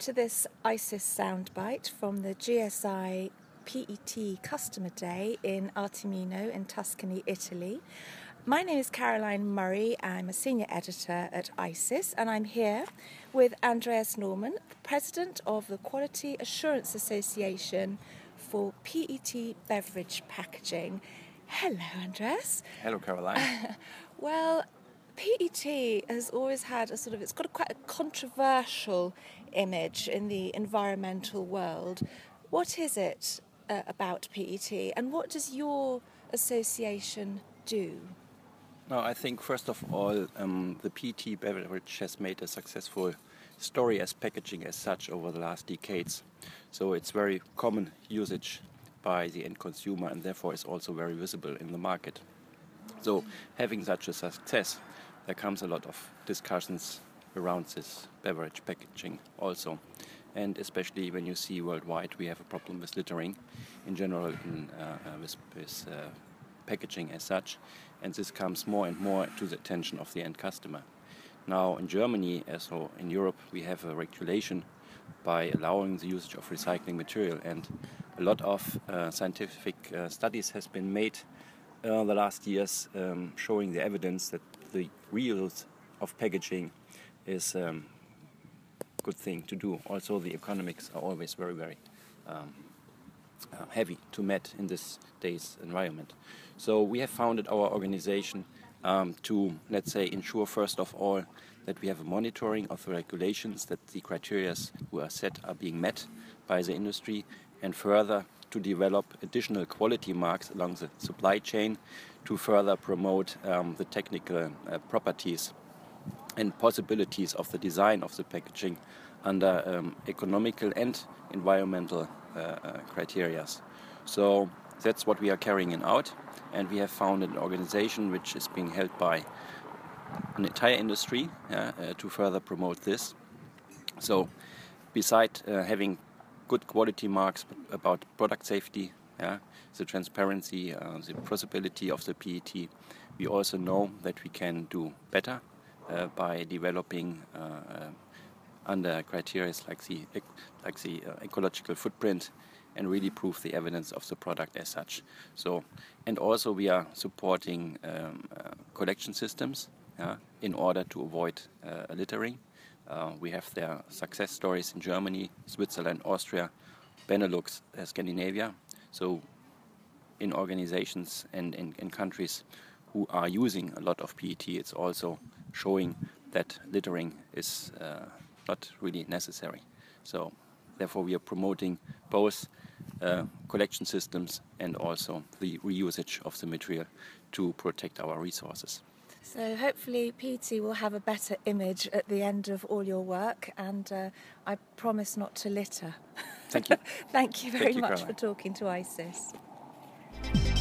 to this ICIS soundbite from the GSI PET Customer Day in Artemino in Tuscany, Italy. My name is Caroline Murray. I'm a senior editor at ICIS, and I'm here with Andreas Norman, President of the Quality Assurance Association for PET beverage packaging. Hello, Andreas. Hello, Caroline. Well, PET has always had it's got quite a controversial image in the environmental world. What is it about PET, and what does your association do? No, I think first of all, the PET beverage has made a successful story as packaging as such over the last decades. So it's very common usage by the end consumer, and therefore is also very visible in the market. So having such a success, there comes a lot of discussions around this beverage packaging also. And especially when you see worldwide we have a problem with littering in general with packaging as such, and this comes more and more to the attention of the end customer. Now in Germany, as well in Europe, we have a regulation by allowing the usage of recycling material, and a lot of scientific studies has been made the last years showing the evidence that the reuse of packaging is a good thing to do. Also the economics are always very, very heavy to meet in this day's environment. So we have founded our organization to, let's say, ensure first of all that we have a monitoring of the regulations, that the criteria who are set are being met by the industry, and further to develop additional quality marks along the supply chain to further promote the technical properties and possibilities of the design of the packaging under economical and environmental criteria. So that's what we are carrying out, and we have founded an organization which is being held by an entire industry to further promote this. So beside having good quality marks about product safety, the transparency, the possibility of the PET, we also know that we can do better by developing under criteria like the ecological footprint, and really prove the evidence of the product as such. So, and also we are supporting collection systems in order to avoid littering. We have their success stories in Germany, Switzerland, Austria, Benelux, Scandinavia. So in organizations and in countries who are using a lot of PET, it's also showing that littering is not really necessary. So therefore we are promoting both collection systems and also the reusage of the material to protect our resources. So hopefully PET will have a better image at the end of all your work, and I promise not to litter. Thank you. Thank you very much Caroline. for talking to ICIS.